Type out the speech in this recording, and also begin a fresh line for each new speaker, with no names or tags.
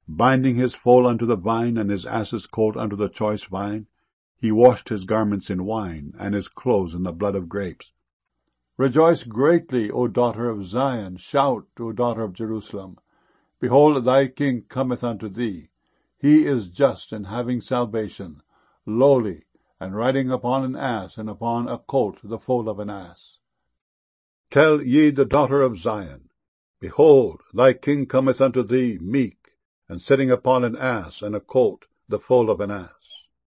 Binding his foal unto the vine, and his ass's colt unto the choice vine, he washed his garments in wine, and his clothes in the blood of grapes. Rejoice greatly, O daughter of Zion. Shout, O daughter of Jerusalem. Behold, thy king cometh unto thee. He is just and having salvation, lowly, and riding upon an ass, and upon a colt, the foal of an ass. Tell ye the daughter of Zion, Behold, thy king cometh unto thee meek, and sitting upon an ass, and a colt, the foal of an ass.